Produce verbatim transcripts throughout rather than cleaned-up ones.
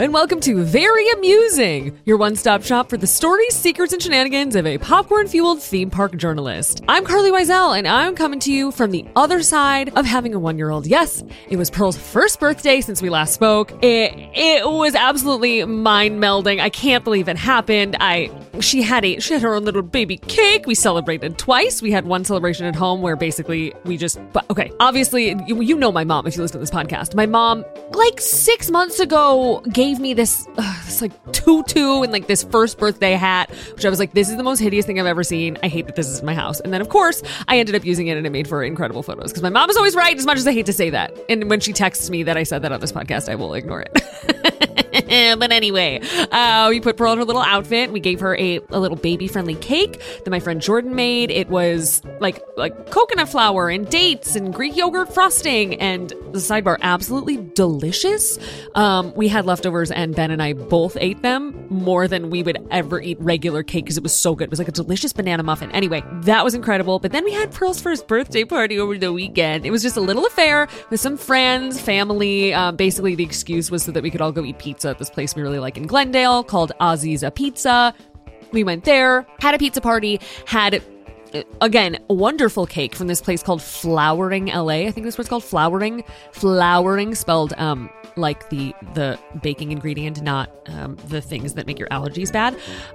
and welcome to Very Amusing, your one-stop shop for the stories, secrets, and shenanigans of a popcorn-fueled theme park journalist. I'm Carly Wiesel, and I'm coming to you from the other side of having a one-year-old. Yes, it was Pearl's first birthday since we last spoke. It, it was absolutely mind-melding. I can't believe it happened. I she had a she had her own little baby cake. We celebrated twice. We had one celebration at home where basically we just but okay, obviously you, you know my mom if you listen to this podcast. My mom, like six months ago, gave me this uh, this like tutu and like this first birthday hat, which I was like, this is the most hideous thing I've ever seen. I hate that this is in my house. And then of course I ended up using it and it made for incredible photos because my mom is always right, as much as I hate to say that. And when she texts me that I said that on this podcast, I will ignore it. But anyway, uh, we put Pearl in her little outfit. We gave her a, a little baby-friendly cake that my friend Jordan made. It was like like coconut flour and dates and Greek yogurt frosting, and the sidebar, absolutely delicious. Um, we had leftovers, and Ben and I both ate them more than we would ever eat regular cake because it was so good. It was like a delicious banana muffin. Anyway, that was incredible. But then we had Pearl's first birthday party over the weekend. It was just a little affair with some friends, family. Um, basically, the excuse was so that we could all go eat pizza at this place we really like in Glendale called Ozzy's a Pizza. We went there, had a pizza party, had, again, a wonderful cake from this place called Flowering L A. I think this was called Flowering. Flowering, spelled um, like the the baking ingredient, not um, the things that make your allergies bad.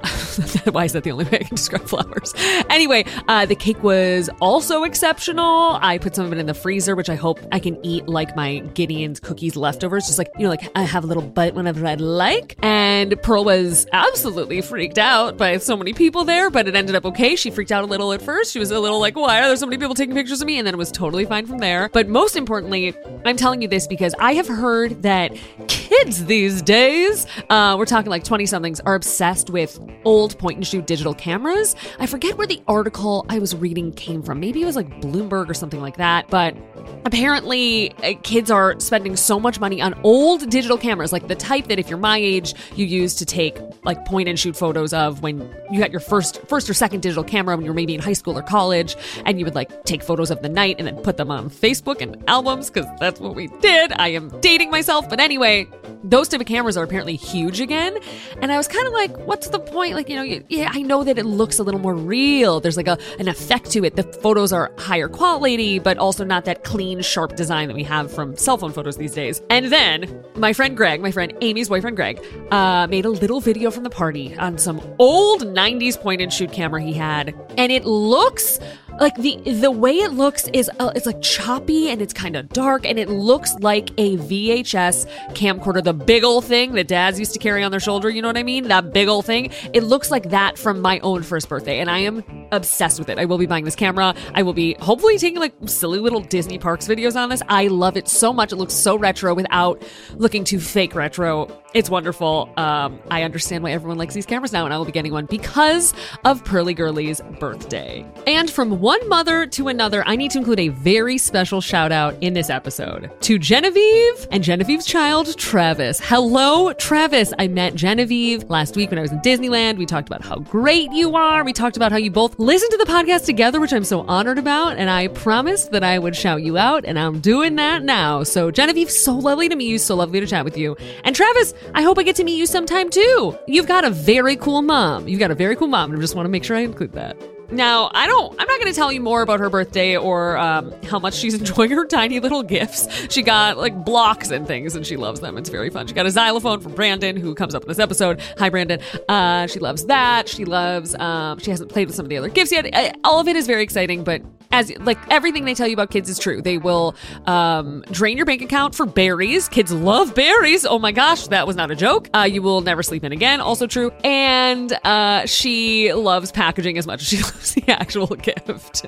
Why is that the only way I can describe flowers? Anyway, uh, the cake was also exceptional. I put some of it in the freezer, which I hope I can eat like my Gideon's cookies leftovers. Just like, you know, like I have a little bite whenever I'd like. And Pearl was absolutely freaked out by so many people there, but it ended up okay. She freaked out a little at first. She was a little like, why are there so many people taking pictures of me? And then it was totally fine from there. But most importantly, I'm telling you this because I have heard that kids these days, uh, we're talking like twenty-somethings, are obsessed with old point-and-shoot digital cameras. I forget where the article I was reading came from. Maybe it was like Bloomberg or something like that. But apparently, uh, kids are spending so much money on old digital cameras, like the type that if you're my age, you used to take like point-and-shoot photos of when you had your first, first or second digital camera when you were maybe in high school or college, and you would like take photos of the night and then put them on Facebook and albums because that's what we did. I am dating myself, but anyway, those type of cameras are apparently huge again. And I was kind of like, what's the point? Like, you know, you, yeah, I know that it looks a little more real. There's like a an effect to it. The photos are higher quality, but also not that clean, sharp design that we have from cell phone photos these days. And then my friend Greg, my friend Amy's boyfriend Greg, uh, made a little video from the party on some old nineties point and shoot camera he had. And it looks like the the way it looks is uh, it's like choppy and it's kind of dark and it looks like a V H S camcorder, the big old thing that dads used to carry on their shoulder, you know what I mean? That big old thing. It looks like that from my own first birthday and I am obsessed with it. I will be buying this camera. I will be hopefully taking like silly little Disney Parks videos on this. I love it so much. It looks so retro without looking too fake retro. It's wonderful. Um, I understand why everyone likes these cameras now and I will be getting one because of Pearly Girly's birthday. And from one mother to another, I need to include a very special shout out in this episode to Genevieve and Genevieve's child, Travis. Hello, Travis. I met Genevieve last week when I was in Disneyland. We talked about how great you are. We talked about how you both listen to the podcast together, which I'm so honored about. And I promised that I would shout you out and I'm doing that now. So Genevieve, so lovely to meet you. So lovely to chat with you. And Travis, I hope I get to meet you sometime too. You've got a very cool mom. You've got a very cool mom. And I just want to make sure I include that. Now, I don't, I'm not going to tell you more about her birthday or um, how much she's enjoying her tiny little gifts. She got like blocks and things and she loves them. It's very fun. She got a xylophone from Brandon, who comes up in this episode. Hi, Brandon. Uh, she loves that. She loves, um, she hasn't played with some of the other gifts yet. I, all of it is very exciting, but as like everything they tell you about kids is true. They will um, drain your bank account for berries. Kids love berries. Oh my gosh, that was not a joke. Uh, you will never sleep in again. Also true. And uh, she loves packaging as much as she loves the actual gift.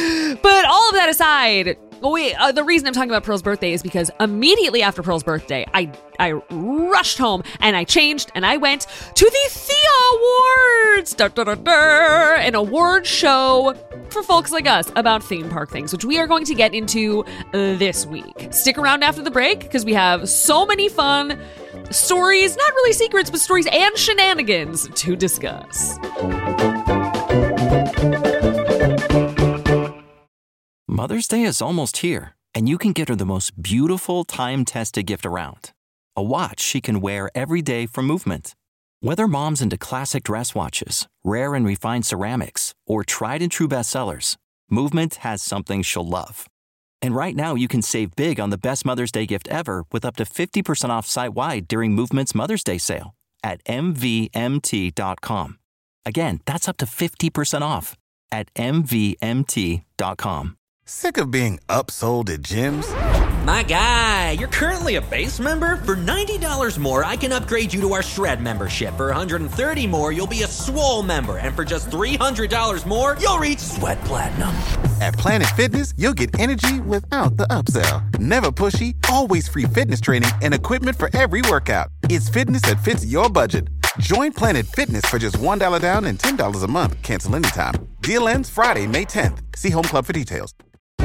But all of that aside, wait, uh, the reason I'm talking about Pearl's birthday is because immediately after Pearl's birthday, I I rushed home and I changed and I went to the Thea Awards, da, da, da, da, an award show for folks like us about theme park things, which we are going to get into this week. Stick around after the break because we have so many fun stories, not really secrets, but stories and shenanigans to discuss. Mother's Day is almost here, and you can get her the most beautiful time-tested gift around. a watch she can wear every day from Movement. Whether mom's into classic dress watches, rare and refined ceramics, or tried and true bestsellers, Movement has something she'll love. And right now you can save big on the best Mother's Day gift ever with up to fifty percent off site-wide during Movement's Mother's Day sale at M V M T dot com. Again, that's up to fifty percent off at M V M T dot com. Sick of being upsold at gyms? My guy, you're currently a base member? For ninety dollars more, I can upgrade you to our Shred membership. For one hundred thirty dollars more, you'll be a Swole member. And for just three hundred dollars more, you'll reach Sweat Platinum. At Planet Fitness, you'll get energy without the upsell. Never pushy, always free fitness training and equipment for every workout. It's fitness that fits your budget. Join Planet Fitness for just one dollar down and ten dollars a month. Cancel anytime. Deal ends Friday, May tenth. See Home Club for details.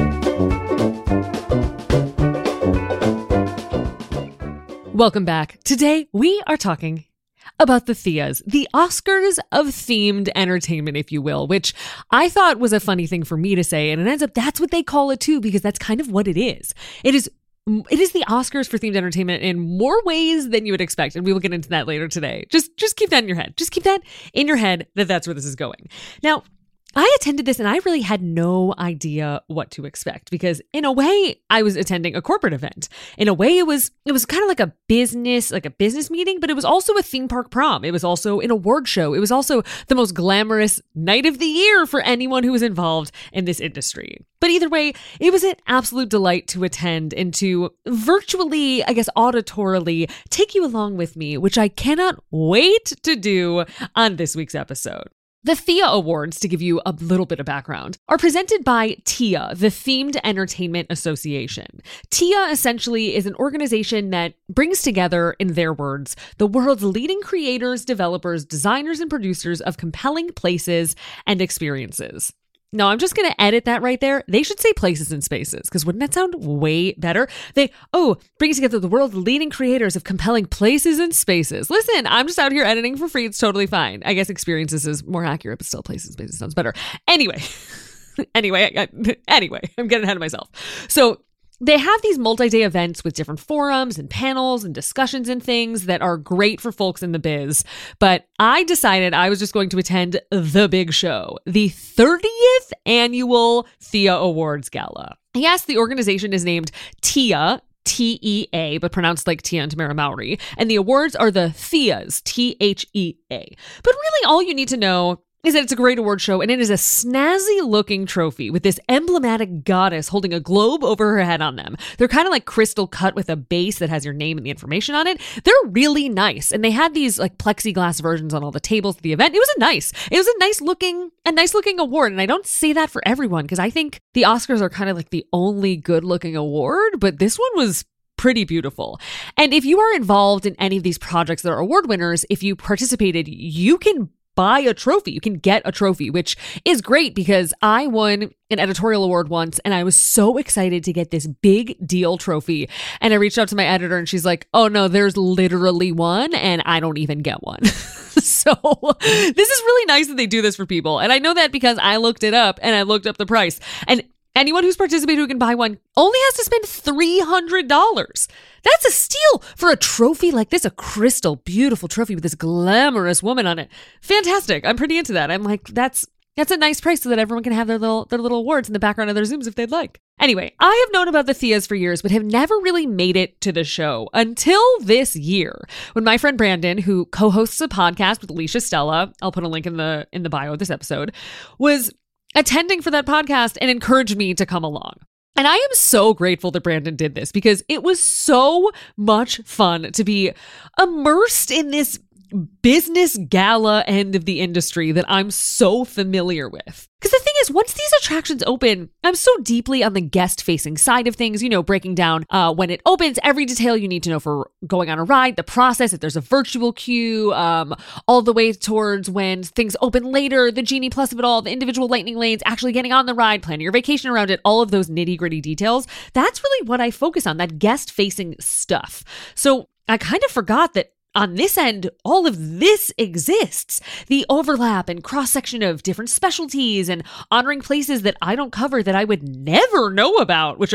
Welcome back. Today, we are talking about the Theas, the Oscars of themed entertainment, if you will, which I thought was a funny thing for me to say. And it ends up that's what they call it too, because that's kind of what it is. It is It is the Oscars for themed entertainment in more ways than you would expect. And we will get into that later today. Just, just keep that in your head. Just keep that in your head that that's where this is going. Now, I attended this and I really had no idea what to expect because in a way I was attending a corporate event. In a way it was it was kind of like a business, like a business meeting, but it was also a theme park prom. It was also an award show. It was also the most glamorous night of the year for anyone who was involved in this industry. But either way, it was an absolute delight to attend and to virtually, I guess auditorily, take you along with me, which I cannot wait to do on this week's episode. The Thea Awards, to give you a little bit of background, are presented by T I A, the Themed Entertainment Association. T I A essentially is an organization that brings together, in their words, the world's leading creators, developers, designers, and producers of compelling places and experiences. No, I'm just going to edit that right there. They should say places and spaces, because wouldn't that sound way better? They, oh, brings together the world's leading creators of compelling places and spaces. Listen, I'm just out here editing for free. It's totally fine. I guess experiences is more accurate, but still places and spaces sounds better. Anyway, anyway, I, anyway, I'm getting ahead of myself. So they have these multi-day events with different forums and panels and discussions and things that are great for folks in the biz. But I decided I was just going to attend the big show, the thirtieth annual Thea Awards Gala. Yes, the organization is named T I A, T E A, but pronounced like Tia and Tamara Mowry. And the awards are the Theas, T H E A. But really all you need to know is that it's a great award show, and it is a snazzy-looking trophy with this emblematic goddess holding a globe over her head on them. They're kind of like crystal cut with a base that has your name and the information on it. They're really nice, and they had these like plexiglass versions on all the tables at the event. It was a nice, it was a nice-looking, a nice-looking award, and I don't say that for everyone because I think the Oscars are kind of like the only good-looking award, but this one was pretty beautiful. And if you are involved in any of these projects that are award winners, if you participated, you can buy a trophy. You can get a trophy, which is great because I won an editorial award once and I was so excited to get this big deal trophy. And I reached out to my editor and she's like, oh no, there's literally one and I don't even get one. So this is really nice that they do this for people. And I know that because I looked it up and I looked up the price. And anyone who's participated who can buy one only has to spend three hundred dollars. That's a steal for a trophy like this, a crystal, beautiful trophy with this glamorous woman on it. Fantastic. I'm pretty into that. I'm like, that's that's a nice price so that everyone can have their little their little awards in the background of their Zooms if they'd like. Anyway, I have known about the Theas for years, but have never really made it to the show until this year when my friend Brandon, who co-hosts a podcast with Alicia Stella, I'll put a link in the in the bio of this episode, was attending for that podcast and encouraged me to come along. And I am so grateful that Brandon did this because it was so much fun to be immersed in this business gala end of the industry that I'm so familiar with. Because the thing is, once these attractions open, I'm so deeply on the guest-facing side of things, you know, breaking down uh, when it opens, every detail you need to know for going on a ride, the process, if there's a virtual queue, um, all the way towards when things open later, the Genie Plus of it all, the individual lightning lanes, actually getting on the ride, planning your vacation around it, all of those nitty-gritty details. That's really what I focus on, that guest-facing stuff. So I kind of forgot that on this end, all of this exists. The overlap and cross-section of different specialties and honoring places that I don't cover that I would never know about, which are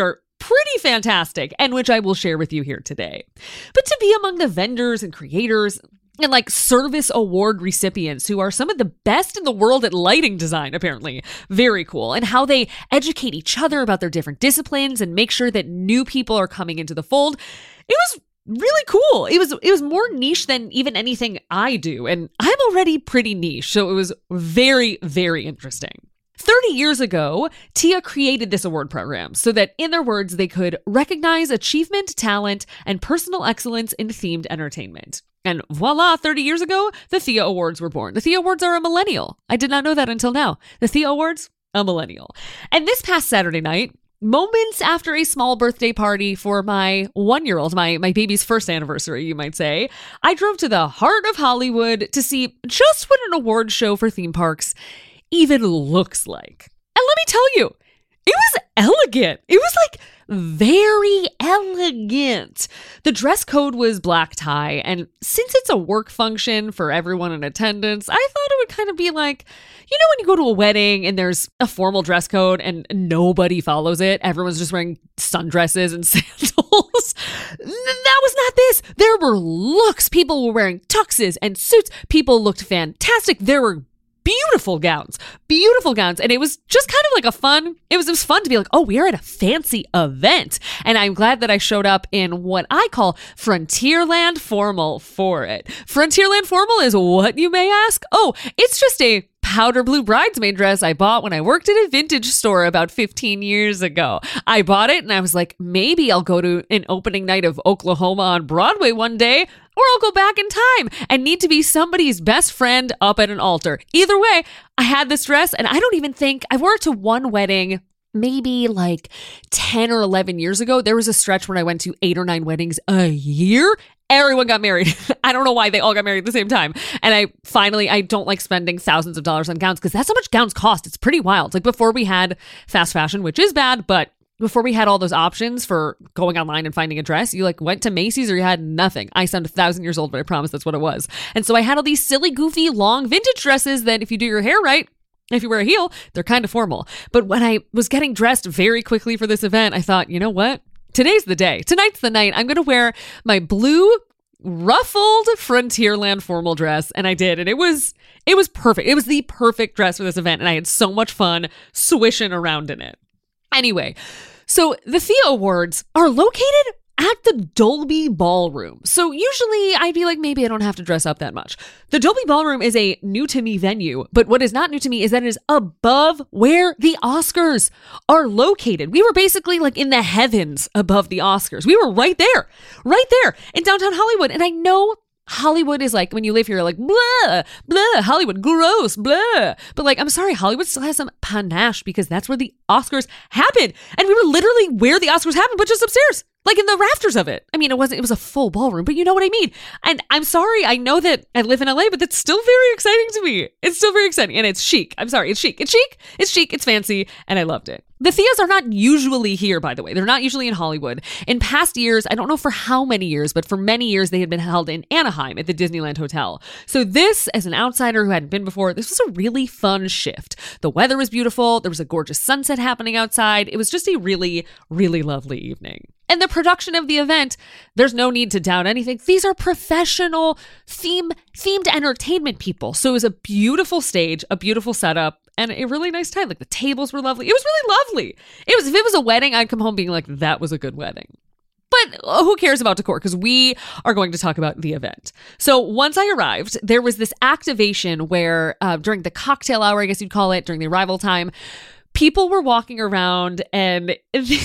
pretty fantastic and which I will share with you here today. But to be among the vendors and creators and like service award recipients who are some of the best in the world at lighting design, apparently. Very cool. And how they educate each other about their different disciplines and make sure that new people are coming into the fold. It was really cool. It was it was more niche than even anything I do. And I'm already pretty niche. So it was very, very interesting. thirty years ago, T I A created this award program so that, in their words, they could recognize achievement, talent, and personal excellence in themed entertainment. And voila, thirty years ago, the T I A Awards were born. The T I A Awards are a millennial. I did not know that until now. The T I A Awards, a millennial. And this past Saturday night, moments after a small birthday party for my one-year-old, my, my baby's first anniversary, you might say, I drove to the heart of Hollywood to see just what an award show for theme parks even looks like. And let me tell you, it was elegant. It was like very elegant. The dress code was black tie. And since it's a work function for everyone in attendance, I thought it would kind of be like, you know, when you go to a wedding and there's a formal dress code and nobody follows it, everyone's just wearing sundresses and sandals. That was not this. There were looks. People were wearing tuxes and suits. People looked fantastic. There were beautiful gowns, beautiful gowns. And it was just kind of like a fun, it was, it was fun to be like, oh, we are at a fancy event. And I'm glad that I showed up in what I call Frontierland Formal for it. Frontierland Formal is what, you may ask? Oh, it's just a powder blue bridesmaid dress I bought when I worked at a vintage store about fifteen years ago. I bought it and I was like, maybe I'll go to an opening night of Oklahoma on Broadway one day, or I'll go back in time and need to be somebody's best friend up at an altar. Either way, I had this dress and I don't even think, I wore it to one wedding maybe like ten or eleven years ago. There was a stretch when I went to eight or nine weddings a year. Everyone got married. I don't know why they all got married at the same time. And I finally, I don't like spending thousands of dollars on gowns because that's how much gowns cost. It's pretty wild. Like before we had fast fashion, which is bad, but before we had all those options for going online and finding a dress, you like went to Macy's or you had nothing. I sound a thousand years old, but I promise that's what it was. And so I had all these silly, goofy, long vintage dresses that if you do your hair right, if you wear a heel, they're kind of formal. But when I was getting dressed very quickly for this event, I thought, you know what? Today's the day. Tonight's the night. I'm going to wear my blue ruffled Frontierland formal dress. And I did. And it was, it was perfect. It was the perfect dress for this event. And I had so much fun swishing around in it. Anyway, so the T I A Awards are located at the Dolby Ballroom. So usually I'd be like, maybe I don't have to dress up that much. The Dolby Ballroom is a new to me venue, but what is not new to me is that it is above where the Oscars are located. We were basically like in the heavens above the Oscars. We were right there, right there in downtown Hollywood. And I know Hollywood is like, when you live here, like, blah, blah, Hollywood, gross, blah. But like, I'm sorry, Hollywood still has some panache because that's where the Oscars happened. And we were literally where the Oscars happened, but just upstairs. Like in the rafters of it. I mean, it wasn't, it was a full ballroom, but you know what I mean? And I'm sorry, I know that I live in L A, but that's still very exciting to me. It's still very exciting. And it's chic. I'm sorry, it's chic. It's chic, it's chic, it's fancy, and I loved it. The T I As are not usually here, by the way. They're not usually in Hollywood. In past years, I don't know for how many years, but for many years, they had been held in Anaheim at the Disneyland Hotel. So this, as an outsider who hadn't been before, this was a really fun shift. The weather was beautiful. There was a gorgeous sunset happening outside. It was just a really, really lovely evening. And the production of the event, there's no need to doubt anything. These are professional theme, themed entertainment people. So it was a beautiful stage, a beautiful setup, and a really nice time. Like the tables were lovely. It was really lovely. It was, if it was a wedding, I'd come home being like, that was a good wedding. But who cares about decor? Because we are going to talk about the event. So once I arrived, there was this activation where uh, during the cocktail hour, I guess you'd call it, during the arrival time, people were walking around and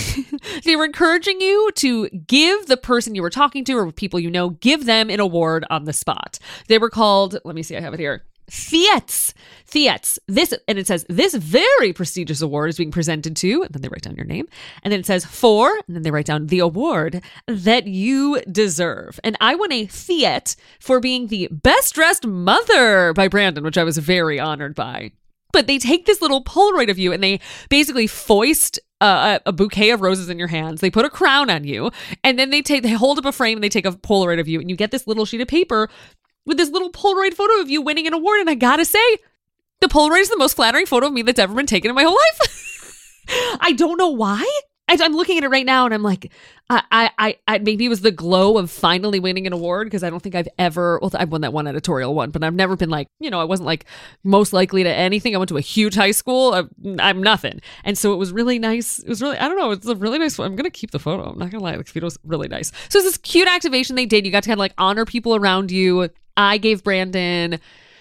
they were encouraging you to give the person you were talking to or people you know, give them an award on the spot. They were called, let me see, I have it here. Theats. Theats. This, and it says, this very prestigious award is being presented to, and then they write down your name. And then it says for, and then they write down the award that you deserve. And I won a Theat for being the best dressed mother by Brandon, which I was very honored by. But they take this little Polaroid of you and they basically foist uh, a bouquet of roses in your hands. They put a crown on you and then they take, they hold up a frame and they take a Polaroid of you and you get this little sheet of paper with this little Polaroid photo of you winning an award. And I gotta say, the Polaroid is the most flattering photo of me that's ever been taken in my whole life. I don't know why. I, I'm looking at it right now and I'm like, I, I, I maybe it was the glow of finally winning an award, because I don't think I've ever, well, I've won that one editorial one, but I've never been like, you know, I wasn't like most likely to anything. I went to a huge high school. I, I'm nothing. And so it was really nice. It was really, I don't know, it's a really nice, I'm going to keep the photo. I'm not going to lie. The photo was really nice. So it's this cute activation they did. You got to kind of like honor people around you. I gave Brandon,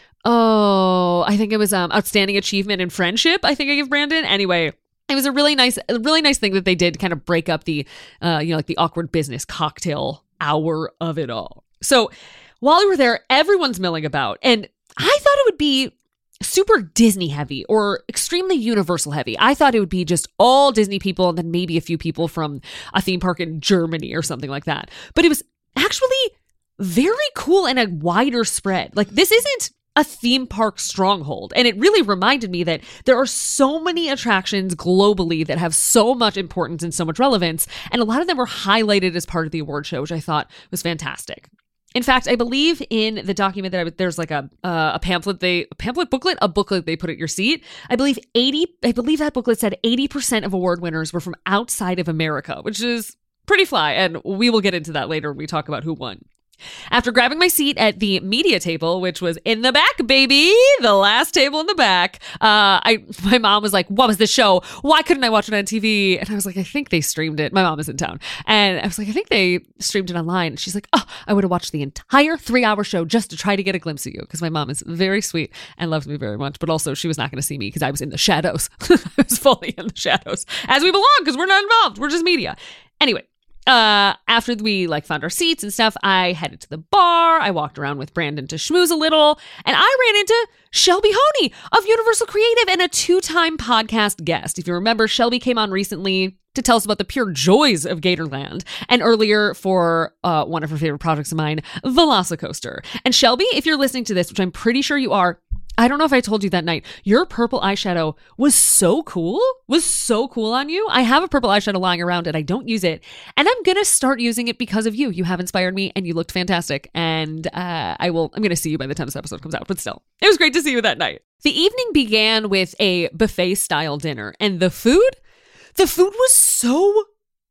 oh, I think it was um outstanding achievement in friendship. I think I gave Brandon. Anyway, it was a really nice, a really nice thing that they did to kind of break up the, uh, you know, like the awkward business cocktail hour of it all. So while we were there, everyone's milling about, and I thought it would be super Disney heavy or extremely Universal heavy. I thought it would be just all Disney people and then maybe a few people from a theme park in Germany or something like that. But it was actually very cool and a wider spread. Like, this isn't a theme park stronghold. And it really reminded me that there are so many attractions globally that have so much importance and so much relevance. And a lot of them were highlighted as part of the award show, which I thought was fantastic. In fact, I believe in the document that I, there's like a uh, a pamphlet, they a pamphlet booklet, a booklet they put at your seat. I believe eighty, I believe that booklet said eighty percent of award winners were from outside of America, which is pretty fly. And we will get into that later when we talk about who won. After grabbing my seat at the media table, which was in the back, baby, the last table in the back, uh, I my mom was like, what was this show? Why couldn't I watch it on T V? And I was like, I think they streamed it. My mom is in town. And I was like, I think they streamed it online. She's like, oh, I would have watched the entire three-hour show just to try to get a glimpse of you, because my mom is very sweet and loves me very much. But also, she was not going to see me because I was in the shadows. I was fully in the shadows, as we belong, because we're not involved. We're just media. Anyway. Uh, after we like found our seats and stuff, I headed to the bar. I walked around with Brandon to schmooze a little, and I ran into Shelby Honey of Universal Creative and a two-time podcast guest. If you remember, Shelby came on recently to tell us about the pure joys of Gatorland, and earlier for uh, one of her favorite projects of mine, Velocicoaster. And Shelby, if you're listening to this, which I'm pretty sure you are, I don't know if I told you that night, your purple eyeshadow was so cool, was so cool on you. I have a purple eyeshadow lying around and I don't use it. And I'm going to start using it because of you. You have inspired me and you looked fantastic. And uh, I will, I'm going to see you by the time this episode comes out, but still, it was great to see you that night. The evening began with a buffet style dinner, and the food, the food was so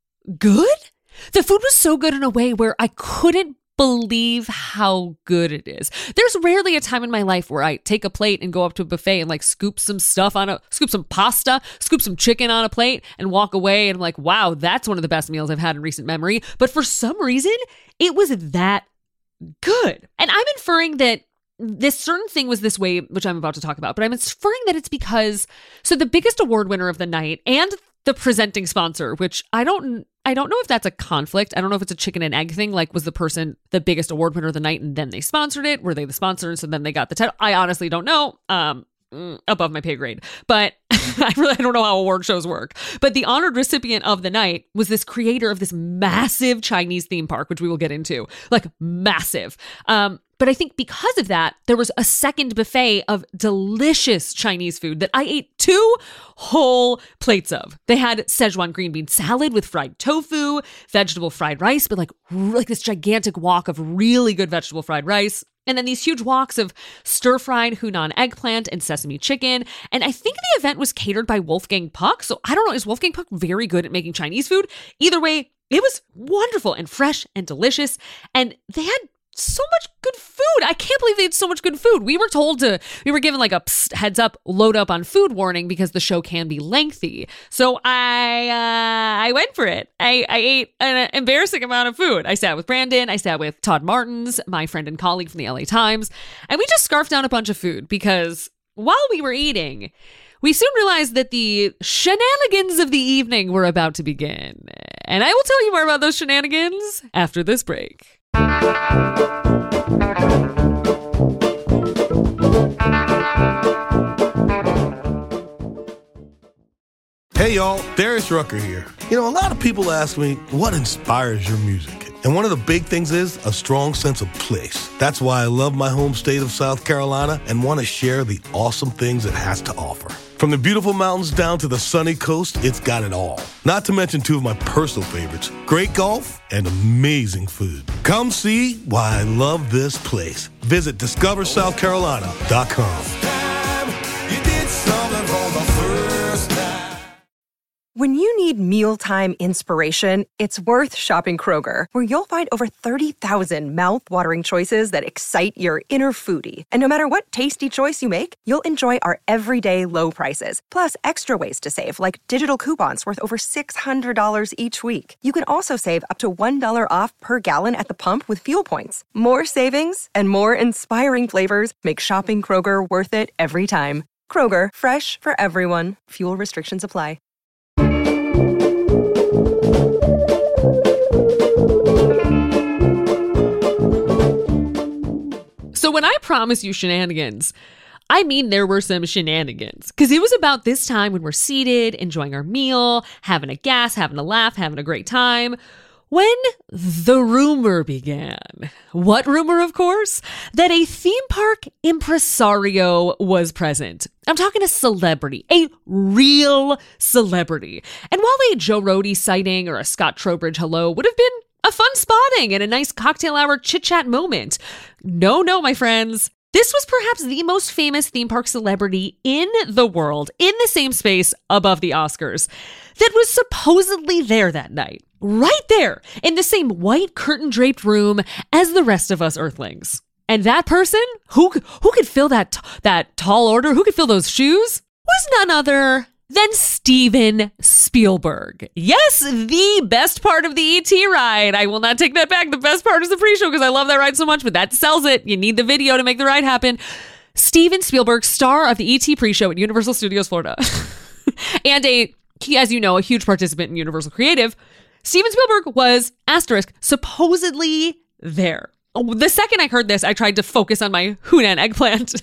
good. The food was so good in a way where I couldn't believe how good it is. There's rarely a time in my life where I take a plate and go up to a buffet and like scoop some stuff on a, scoop some pasta, scoop some chicken on a plate and walk away and I'm like, wow, that's one of the best meals I've had in recent memory. But for some reason, it was that good. And I'm inferring that this certain thing was this way, which I'm about to talk about, but I'm inferring that it's because, so the biggest award winner of the night and the presenting sponsor, which I don't I don't know if that's a conflict. I don't know if it's a chicken and egg thing. Like, was the person the biggest award winner of the night and then they sponsored it? Were they the sponsor and so then they got the title? I honestly don't know. Um, above my pay grade. But I really I don't know how award shows work. But the honored recipient of the night was this creator of this massive Chinese theme park, which we will get into. Like, massive. Um, But I think because of that, there was a second buffet of delicious Chinese food that I ate two whole plates of. They had Szechuan green bean salad with fried tofu, vegetable fried rice, but like, like this gigantic wok of really good vegetable fried rice. And then these huge woks of stir-fried Hunan eggplant and sesame chicken. And I think the event was catered by Wolfgang Puck. So I don't know, is Wolfgang Puck very good at making Chinese food? Either way, it was wonderful and fresh and delicious. And they had so much good food. I can't believe they had so much good food. We were told to, we were given like a psst, heads up, load up on food warning because the show can be lengthy. So I uh, I went for it. I, I ate an embarrassing amount of food. I sat with Brandon. I sat with Todd Martins, my friend and colleague from the L A Times. And we just scarfed down a bunch of food because while we were eating, we soon realized that the shenanigans of the evening were about to begin. And I will tell you more about those shenanigans after this break. Hey y'all, Darius Rucker here. You know, a lot of people ask me, what inspires your music? And one of the big things is a strong sense of place. That's why I love my home state of South Carolina and want to share the awesome things it has to offer. From the beautiful mountains down to the sunny coast, it's got it all. Not to mention two of my personal favorites, great golf and amazing food. Come see why I love this place. Visit discover south carolina dot com. When you need mealtime inspiration, it's worth shopping Kroger, where you'll find over thirty thousand mouth-watering choices that excite your inner foodie. And no matter what tasty choice you make, you'll enjoy our everyday low prices, plus extra ways to save, like digital coupons worth over six hundred dollars each week. You can also save up to one dollar off per gallon at the pump with fuel points. More savings and more inspiring flavors make shopping Kroger worth it every time. Kroger, fresh for everyone. Fuel restrictions apply. So when I promise you shenanigans, I mean there were some shenanigans. Because it was about this time when we're seated, enjoying our meal, having a gas, having a laugh, having a great time, when the rumor began. What rumor, of course? That a theme park impresario was present. I'm talking a celebrity, a real celebrity. And while a Joe Rohde sighting or a Scott Trowbridge hello would have been a fun spotting and a nice cocktail hour chit-chat moment, no, no, my friends. This was perhaps the most famous theme park celebrity in the world, in the same space above the Oscars, that was supposedly there that night. Right there, in the same white curtain-draped room as the rest of us Earthlings. And that person, who who could fill that, that tall order, who could fill those shoes, was none other than Steven Spielberg. Yes, the best part of the E T ride. I will not take that back. The best part is the pre-show because I love that ride so much, but that sells it. You need the video to make the ride happen. Steven Spielberg, star of the E T pre-show at Universal Studios Florida. And a, as you know, a huge participant in Universal Creative. Steven Spielberg was, asterisk, supposedly there. The second I heard this, I tried to focus on my Hunan eggplant,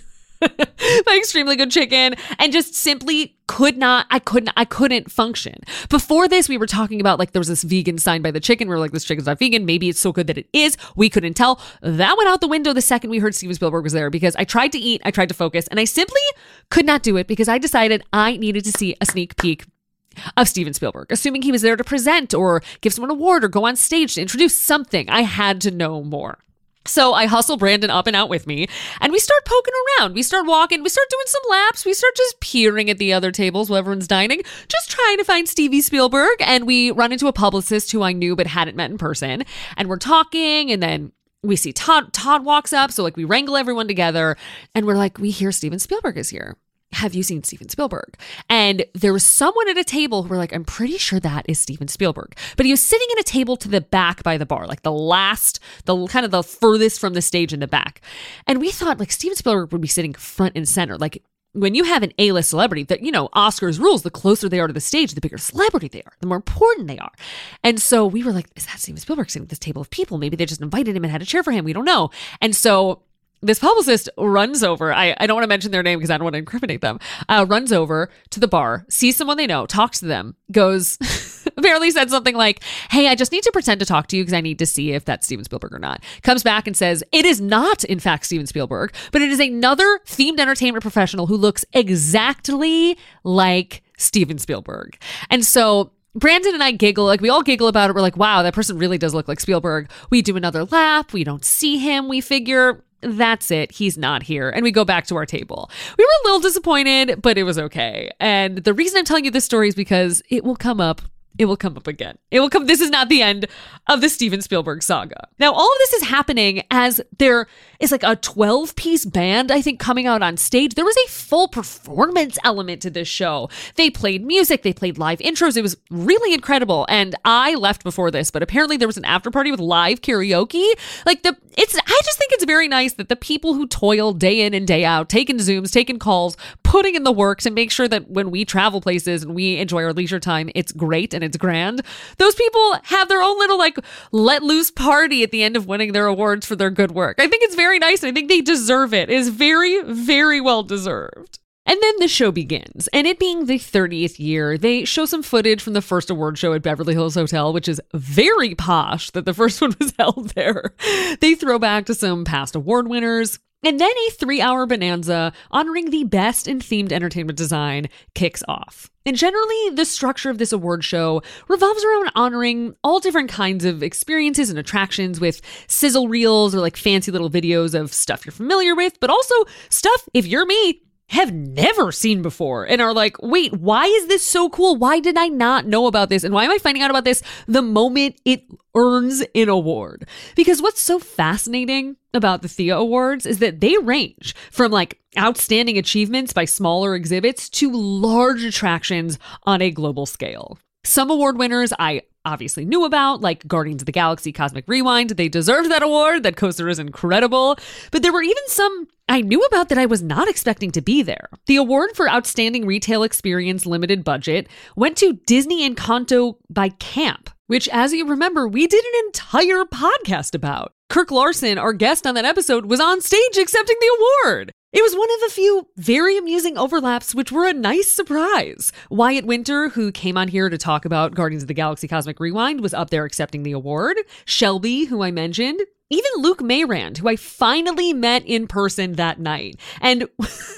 my extremely good chicken, and just simply could not, I couldn't, I couldn't function. Before this, we were talking about like there was this vegan sign by the chicken. We were like, this chicken's not vegan. Maybe it's so good that it is. We couldn't tell. That went out the window the second we heard Steven Spielberg was there because I tried to eat, I tried to focus, and I simply could not do it because I decided I needed to see a sneak peek of Steven Spielberg, assuming he was there to present or give someone an award or go on stage to introduce something. I had to know more. So I hustle Brandon up and out with me, and we start poking around. We start walking. We start doing some laps. We start just peering at the other tables while everyone's dining, just trying to find Stevie Spielberg. And we run into a publicist who I knew but hadn't met in person. And we're talking, and then we see Todd. Todd walks up. So like we wrangle everyone together, and we're like, we hear Steven Spielberg is here. Have you seen Steven Spielberg? And there was someone at a table who were like, I'm pretty sure that is Steven Spielberg. But he was sitting at a table to the back by the bar, like the last, the kind of the furthest from the stage in the back. And we thought like Steven Spielberg would be sitting front and center. Like when you have an A-list celebrity that, you know, Oscars rules, the closer they are to the stage, the bigger celebrity they are, the more important they are. And so we were like, is that Steven Spielberg sitting at this table of people? Maybe they just invited him and had a chair for him. We don't know. And so this publicist runs over. I, I don't want to mention their name because I don't want to incriminate them. Uh, runs over to the bar, sees someone they know, talks to them, goes, apparently said something like, hey, I just need to pretend to talk to you because I need to see if that's Steven Spielberg or not. Comes back and says, it is not, in fact, Steven Spielberg, but it is another themed entertainment professional who looks exactly like Steven Spielberg. And so Brandon and I giggle, like we all giggle about it. We're like, wow, that person really does look like Spielberg. We do another lap. We don't see him. We figure that's it. He's not here. And we go back to our table. We were a little disappointed, but it was okay. And the reason I'm telling you this story is because it will come up. It will come up again. It will come. This is not the end of the Steven Spielberg saga. Now, all of this is happening as there is like a twelve piece band, I think, coming out on stage. There was a full performance element to this show. They played music. They played live intros. It was really incredible. And I left before this, but apparently there was an after party with live karaoke. Like the, it's, I just think it's very nice that the people who toil day in and day out, taking Zooms, taking calls, putting in the work to make sure that when we travel places and we enjoy our leisure time, it's great and it's grand. Those people have their own little like let loose party at the end of winning their awards for their good work. I think it's very nice. I think they deserve it. It is very, very well deserved. And then the show begins, and it being the thirtieth year, they show some footage from the first award show at Beverly Hills Hotel, which is very posh that the first one was held there. They throw back to some past award winners, and then a three-hour bonanza honoring the best in themed entertainment design kicks off. And generally, the structure of this award show revolves around honoring all different kinds of experiences and attractions with sizzle reels or like fancy little videos of stuff you're familiar with, but also stuff, if you're me, have never seen before and are like, wait, why is this so cool? Why did I not know about this? And why am I finding out about this the moment it earns an award? Because what's so fascinating about the Thea Awards is that they range from like outstanding achievements by smaller exhibits to large attractions on a global scale. Some award winners I obviously knew about, like Guardians of the Galaxy Cosmic Rewind. They deserved that award. That coaster is incredible. But there were even some I knew about that I was not expecting to be there. The award for Outstanding Retail Experience Limited Budget went to Disney Encanto by Camp, which, as you remember, we did an entire podcast about. Kirk Larson, our guest on that episode, was on stage accepting the award. It was one of a few very amusing overlaps, which were a nice surprise. Wyatt Winter, who came on here to talk about Guardians of the Galaxy Cosmic Rewind, was up there accepting the award. Shelby, who I mentioned. Even Luke Mayrand, who I finally met in person that night and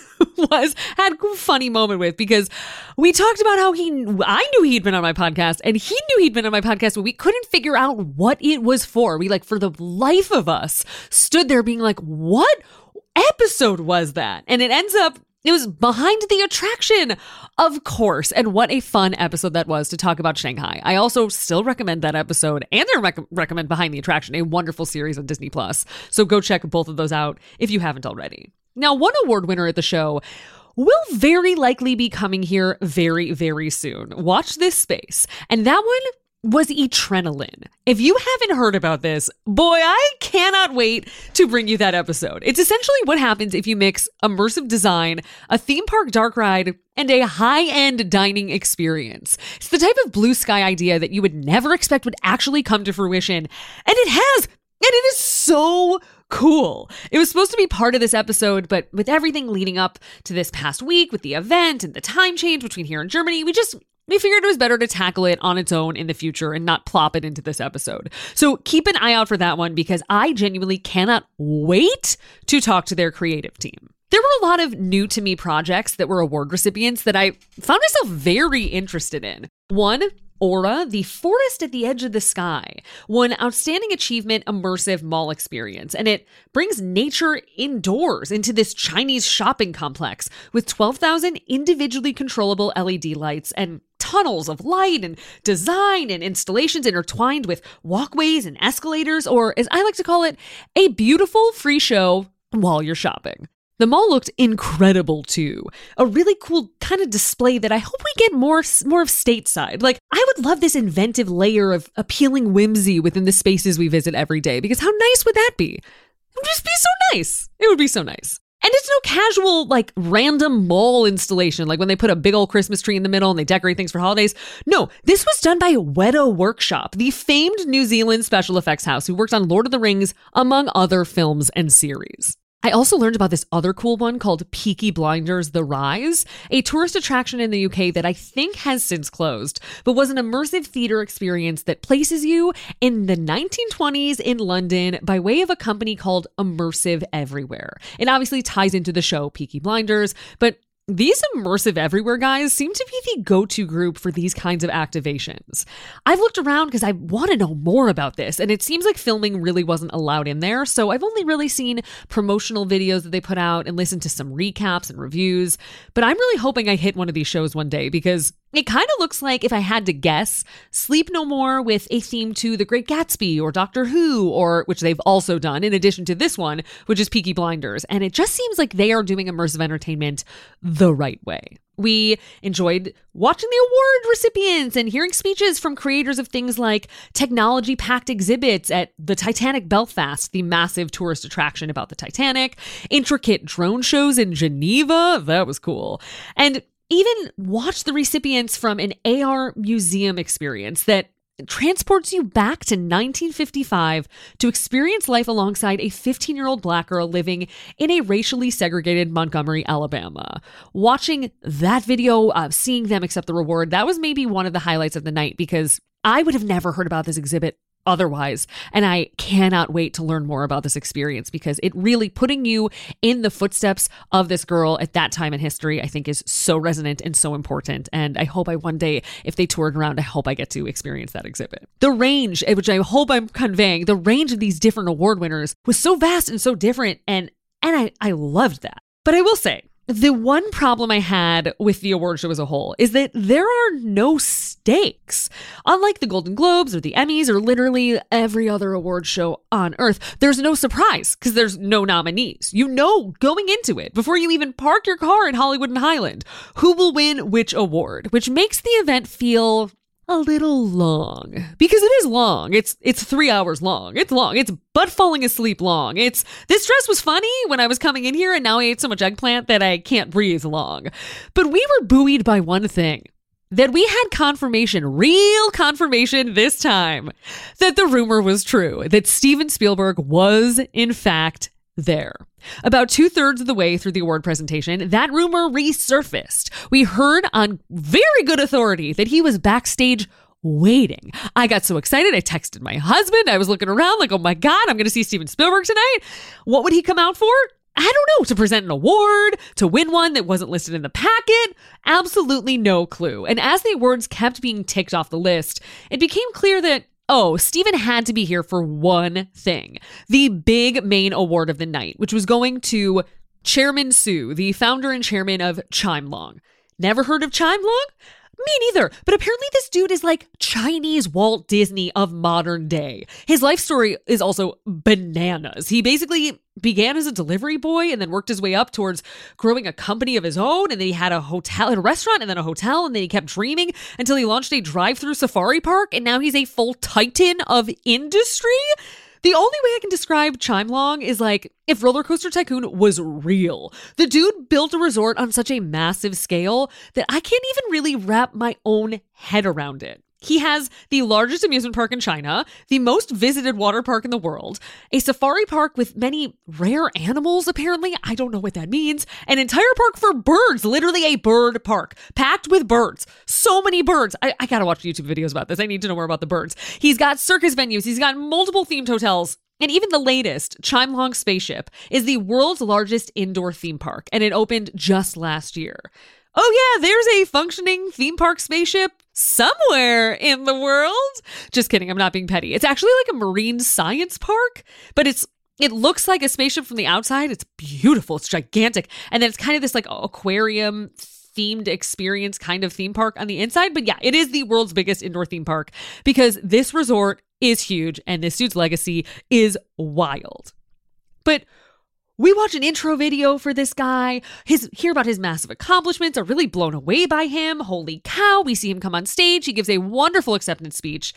was had a funny moment with, because we talked about how he, I knew he'd been on my podcast and he knew he'd been on my podcast, but we couldn't figure out what it was for. We like, for the life of us, stood there being like, what episode was that? And it ends up, it was Behind the Attraction, of course. And what a fun episode that was to talk about Shanghai. I also still recommend that episode, and I rec- recommend Behind the Attraction, a wonderful series on Disney Plus. So go check both of those out if you haven't already. Now, one award winner at the show will very likely be coming here very, very soon. Watch this space. And that one was Etrenalin. If you haven't heard about this, boy, I cannot wait to bring you that episode. It's essentially what happens if you mix immersive design, a theme park dark ride, and a high-end dining experience. It's the type of blue sky idea that you would never expect would actually come to fruition. And it has, and it is so cool. It was supposed to be part of this episode, but with everything leading up to this past week, with the event and the time change between here and Germany, we just We figured it was better to tackle it on its own in the future and not plop it into this episode. So keep an eye out for that one, because I genuinely cannot wait to talk to their creative team. There were a lot of new to me projects that were award recipients that I found myself very interested in. One, Aura, the Forest at the Edge of the Sky, won Outstanding Achievement Immersive Mall Experience, and it brings nature indoors into this Chinese shopping complex with twelve thousand individually controllable L E D lights and tunnels of light and design and installations intertwined with walkways and escalators, or as I like to call it, a beautiful free show while you're shopping. The mall looked incredible too. A really cool kind of display that I hope we get more, more of stateside. Like, I would love this inventive layer of appealing whimsy within the spaces we visit every day, because how nice would that be? It would just be so nice. It would be so nice. And it's no casual, like, random mall installation, like when they put a big old Christmas tree in the middle and they decorate things for holidays. No, this was done by Weta Workshop, the famed New Zealand special effects house who worked on Lord of the Rings, among other films and series. I also learned about this other cool one called Peaky Blinders The Rise, a tourist attraction in the U K that I think has since closed, but was an immersive theater experience that places you in the nineteen twenties in London by way of a company called Immersive Everywhere. It obviously ties into the show Peaky Blinders, but these Immersive Everywhere guys seem to be the go-to group for these kinds of activations. I've looked around because I want to know more about this, and it seems like filming really wasn't allowed in there, so I've only really seen promotional videos that they put out and listened to some recaps and reviews, but I'm really hoping I hit one of these shows one day, because it kind of looks like, if I had to guess, Sleep No More with a theme to The Great Gatsby or Doctor Who, or which they've also done in addition to this one, which is Peaky Blinders. And it just seems like they are doing immersive entertainment the right way. We enjoyed watching the award recipients and hearing speeches from creators of things like technology-packed exhibits at the Titanic Belfast, the massive tourist attraction about the Titanic, intricate drone shows in Geneva, that was cool, and even watch the recipients from an A R museum experience that transports you back to nineteen fifty-five to experience life alongside a fifteen-year-old Black girl living in a racially segregated Montgomery, Alabama. Watching that video, uh, seeing them accept the reward, that was maybe one of the highlights of the night, because I would have never heard about this exhibit otherwise. And I cannot wait to learn more about this experience, because it really putting you in the footsteps of this girl at that time in history, I think is so resonant and so important. And I hope I one day, if they toured around, I hope I get to experience that exhibit. The range, which I hope I'm conveying, the range of these different award winners was so vast and so different. And, and I, I loved that. But I will say, the one problem I had with the award show as a whole is that there are no stakes. Unlike the Golden Globes or the Emmys or literally every other award show on earth, there's no surprise because there's no nominees. You know going into it, before you even park your car in Hollywood and Highland, who will win which award, which makes the event feel a little long, because it is long. It's it's three hours long. It's long. It's butt falling asleep long. It's this dress was funny when I was coming in here, and now I ate so much eggplant that I can't breathe long. But we were buoyed by one thing, that we had confirmation, real confirmation this time, that the rumor was true, that Steven Spielberg was in fact there. About two-thirds of the way through the award presentation, that rumor resurfaced. We heard on very good authority that he was backstage waiting. I got so excited, I texted my husband. I was looking around like, oh my God, I'm going to see Steven Spielberg tonight. What would he come out for? I don't know, to present an award, to win one that wasn't listed in the packet? Absolutely no clue. And as the awards kept being ticked off the list, it became clear that oh, Steven had to be here for one thing, the big main award of the night, which was going to Chairman Su, the founder and chairman of Chimelong. Never heard of Chimelong? Me neither, but apparently this dude is like Chinese Walt Disney of modern day. His life story is also bananas. He basically began as a delivery boy and then worked his way up towards growing a company of his own, and then he had a hotel, a restaurant, and then a hotel, and then he kept dreaming until he launched a drive-through safari park, and now he's a full titan of industry. The only way I can describe Chimelong is like if Roller Coaster Tycoon was real. The dude built a resort on such a massive scale that I can't even really wrap my own head around it. He has the largest amusement park in China, the most visited water park in the world, a safari park with many rare animals, apparently. I don't know what that means. An entire park for birds, literally a bird park, packed with birds. So many birds. I, I gotta watch YouTube videos about this. I need to know more about the birds. He's got circus venues. He's got multiple themed hotels. And even the latest, Chimelong Spaceship, is the world's largest indoor theme park, and it opened just last year. Oh yeah, there's a functioning theme park spaceship somewhere in the world. Just kidding, I'm not being petty. It's actually like a marine science park, but it's it looks like a spaceship from the outside. It's beautiful, it's gigantic. And then it's kind of this like aquarium themed experience kind of theme park on the inside. But yeah, it is the world's biggest indoor theme park because this resort is huge and this dude's legacy is wild. But we watch an intro video for this guy, his hear about his massive accomplishments, are really blown away by him. Holy cow, we see him come on stage. He gives a wonderful acceptance speech.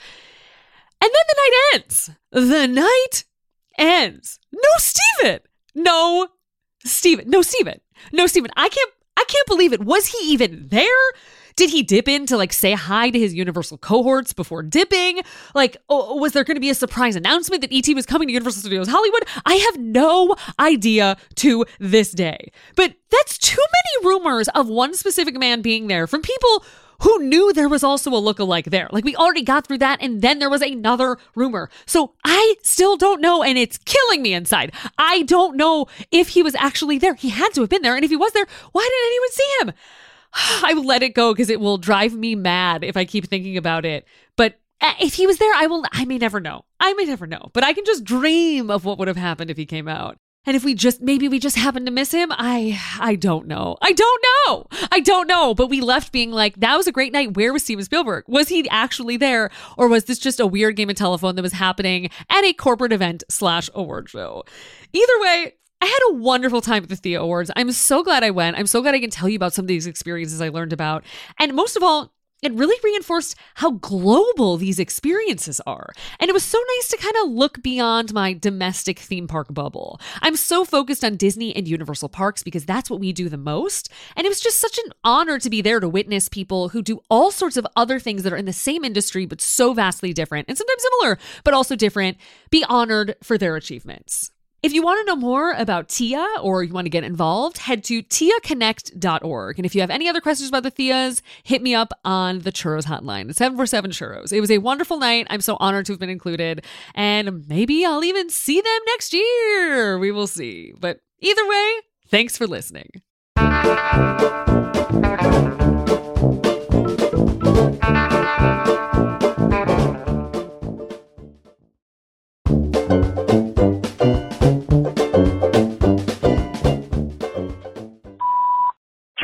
And then the night ends. The night ends. No Steven. No Steven. No Steven. No Steven. I can't I can't believe it. Was he even there? Did he dip in to like say hi to his Universal cohorts before dipping? Like, oh, was there going to be a surprise announcement that E T was coming to Universal Studios Hollywood? I have no idea to this day. But that's too many rumors of one specific man being there from people who knew there was also a lookalike there. Like, we already got through that, and then there was another rumor. So I still don't know, and it's killing me inside. I don't know if he was actually there. He had to have been there, and if he was there, why didn't anyone see him? I will let it go because it will drive me mad if I keep thinking about it. But if he was there, I will. I may never know. I may never know. But I can just dream of what would have happened if he came out. And if we just, maybe we just happened to miss him. I, I don't know. I don't know. I don't know. But we left being like, that was a great night. Where was Steven Spielberg? Was he actually there? Or was this just a weird game of telephone that was happening at a corporate event slash award show? Either way, I had a wonderful time at the Thea Awards. I'm so glad I went. I'm so glad I can tell you about some of these experiences I learned about. And most of all, it really reinforced how global these experiences are. And it was so nice to kind of look beyond my domestic theme park bubble. I'm so focused on Disney and Universal parks because that's what we do the most. And it was just such an honor to be there to witness people who do all sorts of other things that are in the same industry, but so vastly different and sometimes similar, but also different, be honored for their achievements. If you want to know more about Tia or you want to get involved, head to tia connect dot org. And if you have any other questions about the Theas, hit me up on the Churros hotline, seven four seven Churros. It was a wonderful night. I'm so honored to have been included. And maybe I'll even see them next year. We will see. But either way, thanks for listening.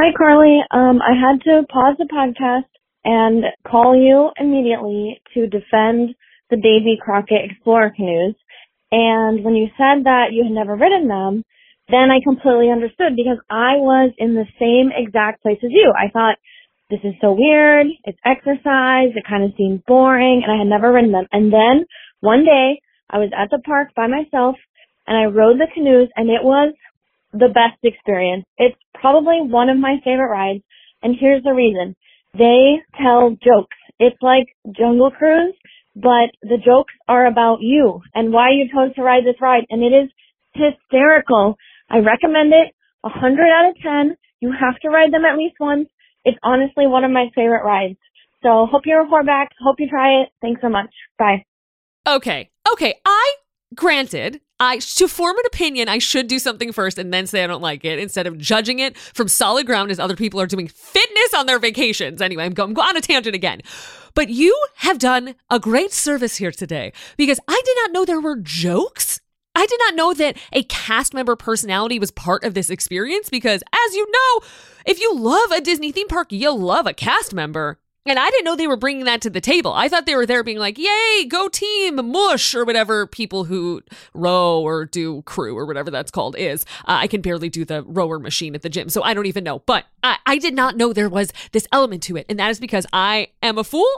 Hi, Carly. Um, I had to pause the podcast and call you immediately to defend the Davy Crockett Explorer canoes. And when you said that you had never ridden them, then I completely understood because I was in the same exact place as you. I thought, this is so weird. It's exercise. It kind of seemed boring, and I had never ridden them. And then one day I was at the park by myself, and I rode the canoes, and it was the best experience. It's probably one of my favorite rides, and here's the reason. They tell jokes. It's like Jungle Cruise, but the jokes are about you and why you chose to ride this ride, and it is hysterical. I recommend it one hundred out of ten. You have to ride them at least once. It's honestly one of my favorite rides. So hope you report back. Hope you try it. Thanks so much. Bye. Okay. Okay. I, granted, I to form an opinion, I should do something first and then say I don't like it instead of judging it from solid ground as other people are doing fitness on their vacations. Anyway, I'm going on a tangent again. But you have done a great service here today because I did not know there were jokes. I did not know that a cast member personality was part of this experience because, as you know, if you love a Disney theme park, you'll love a cast member. And I didn't know they were bringing that to the table. I thought they were there being like, yay, go team, mush, or whatever people who row or do crew or whatever that's called is. Uh, I can barely do the rower machine at the gym, so I don't even know. But I, I did not know there was this element to it. And that is because I am a fool.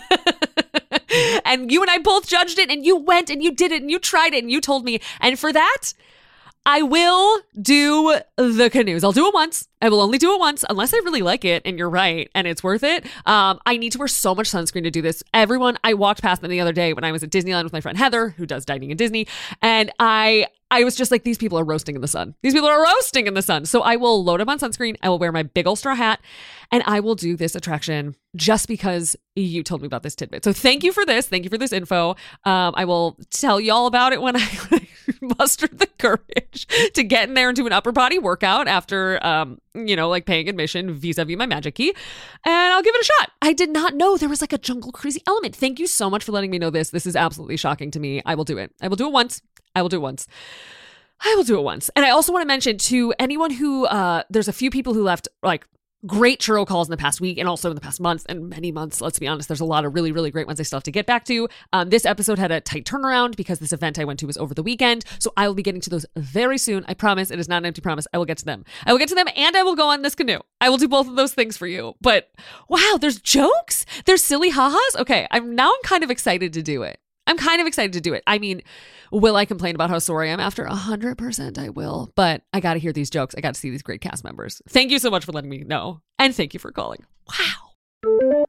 And you and I both judged it, and you went and you did it and you tried it and you told me. And for that, I will do the canoes. I'll do it once. I will only do it once unless I really like it. And you're right. And it's worth it. Um, I need to wear so much sunscreen to do this. Everyone, I walked past them the other day when I was at Disneyland with my friend Heather, who does dining in Disney. And I I was just like, these people are roasting in the sun. These people are roasting in the sun. So I will load up on sunscreen. I will wear my big old straw hat and I will do this attraction just because you told me about this tidbit. So thank you for this. Thank you for this info. Um, I will tell you all about it when I, when I mustered the courage to get in there and do an upper body workout after, um, you know, like paying admission vis-a-vis my Magic Key. And I'll give it a shot. I did not know there was like a Jungle Cruisy element. Thank you so much for letting me know this. This is absolutely shocking to me. I will do it. I will do it once. I will do it once. I will do it once. And I also want to mention to anyone who, uh, there's a few people who left like great churro calls in the past week and also in the past month and many months. Let's be honest, there's a lot of really, really great ones I still have to get back to. Um, this episode had a tight turnaround because this event I went to was over the weekend. So I will be getting to those very soon. I promise. It is not an empty promise. I will get to them. I will get to them and I will go on this canoe. I will do both of those things for you. But wow, there's jokes. There's silly ha-has. Okay. I'm now I'm kind of excited to do it. I'm kind of excited to do it. I mean, will I complain about how sore I am after? one hundred percent I will. But I got to hear these jokes. I got to see these great cast members. Thank you so much for letting me know. And thank you for calling. Wow.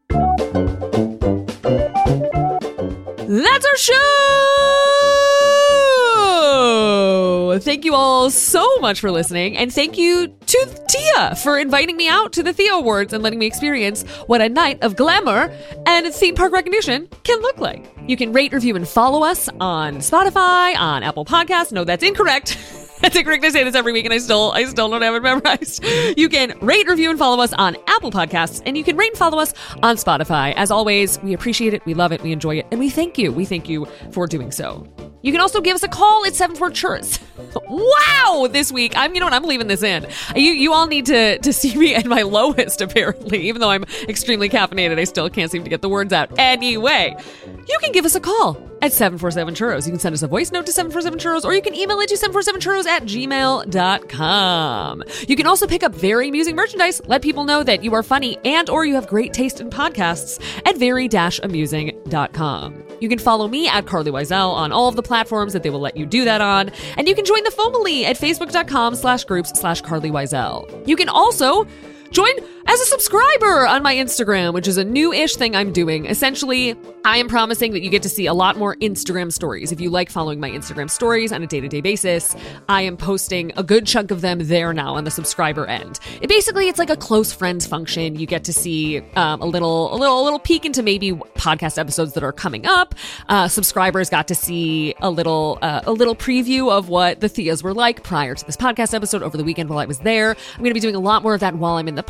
That's our show. Thank you all so much for listening. And thank you to Tia for inviting me out to the Thea Awards and letting me experience what a night of glamour and theme park recognition can look like. You can rate, review, and follow us on Spotify, on Apple Podcasts. No, that's incorrect. That's incorrect. I say this every week and I still I still don't have it memorized. You can rate, review, and follow us on Apple Podcasts, and you can rate and follow us on Spotify. As always, we appreciate it, we love it, we enjoy it, and we thank you. We thank you for doing so. You can also give us a call at seven four churros. Wow, this week. I'm you know what, I'm leaving this in. You you all need to to see me at my lowest, apparently. Even though I'm extremely caffeinated, I still can't seem to get the words out. Anyway, you can give us a call at seven four seven churros. You can send us a voice note to seven four seven churros, or you can email it to seven four seven churros at gmail dot com. You can also pick up Very Amusing merchandise. Let people know that you are funny and or you have great taste in podcasts at very amusing dot com. You can follow me at Carly Wiesel on all of the platforms that they will let you do that on. And you can join the Fomaly at facebook.com slash groups slash Carly Wiesel. You can also join as a subscriber on my Instagram, which is a new-ish thing I'm doing. Essentially, I am promising that you get to see a lot more Instagram stories. If you like following my Instagram stories on a day-to-day basis, I am posting a good chunk of them there now on the subscriber end. It basically, it's like a close friends function. You get to see um, a little, a little, a little peek into maybe podcast episodes that are coming up. Uh, subscribers got to see a little, uh, a little preview of what the Theas were like prior to this podcast episode over the weekend while I was there. I'm going to be doing a lot more of that while I'm in the parks. I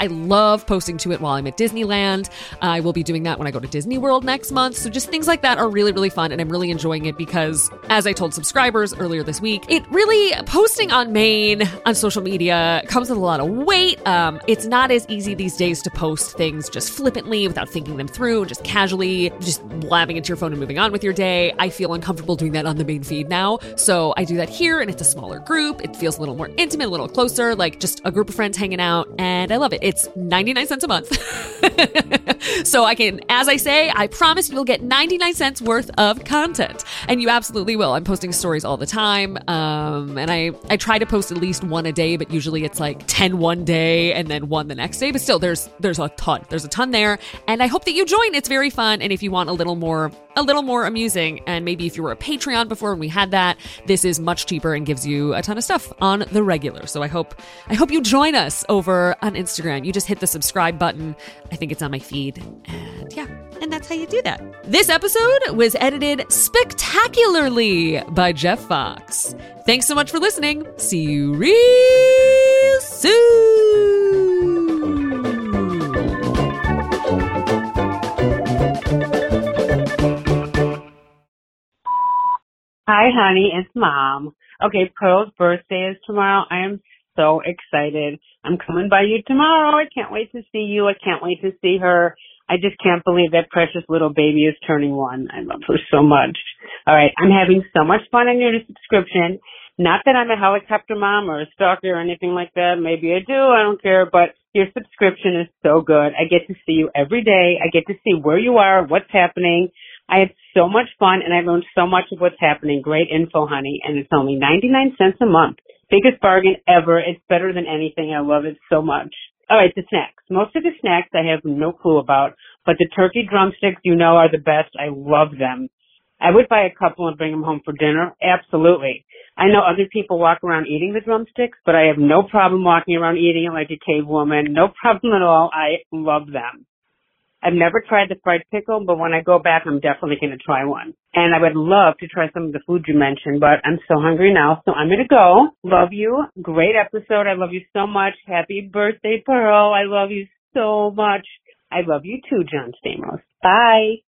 love posting to it while I'm at Disneyland. I will be doing that when I go to Disney World next month. So just things like that are really, really fun. And I'm really enjoying it because, as I told subscribers earlier this week, it really, posting on Maine on social media comes with a lot of weight. Um, it's not as easy these days to post things just flippantly without thinking them through, just casually, just blabbing into your phone and moving on with your day. I feel uncomfortable doing that on the main feed now. So I do that here, and it's a smaller group. It feels a little more intimate, a little closer, like just a group of friends hanging out, and I love it. It's ninety-nine cents a month. So I can, as I say, I promise you'll get ninety-nine cents worth of content, and you absolutely will. I'm posting stories all the time, um, and I, I try to post at least one a day, but usually it's like ten one day and then one the next day. But still, there's there's a ton. There's a ton there, and I hope that you join. It's very fun, and if you want a little more a little more amusing, and maybe if you were a Patreon before and we had that, this is much cheaper and gives you a ton of stuff on the regular. So I hope I hope you join us over on Instagram. You just hit the subscribe button. I think it's on my feed, and yeah, and that's how you do that. This episode was edited spectacularly by Jeff Fox. Thanks so much for listening. See you real soon. Hi, honey. It's Mom. Okay, Pearl's birthday is tomorrow. I am so excited. I'm coming by you tomorrow. I can't wait to see you. I can't wait to see her. I just can't believe that precious little baby is turning one. I love her so much. All right, I'm having so much fun on your subscription. Not that I'm a helicopter mom or a stalker or anything like that. Maybe I do. I don't care. But your subscription is so good. I get to see you every day. I get to see where you are, what's happening. I had so much fun, and I learned so much of what's happening. Great info, honey, and it's only ninety-nine cents a month. Biggest bargain ever. It's better than anything. I love it so much. All right, the snacks. Most of the snacks I have no clue about, but the turkey drumsticks, you know, are the best. I love them. I would buy a couple and bring them home for dinner. Absolutely. I know other people walk around eating the drumsticks, but I have no problem walking around eating it like a cave woman. No problem at all. I love them. I've never tried the fried pickle, but when I go back, I'm definitely going to try one. And I would love to try some of the food you mentioned, but I'm so hungry now, so I'm going to go. Love you. Great episode. I love you so much. Happy birthday, Pearl. I love you so much. I love you too, John Stamos. Bye.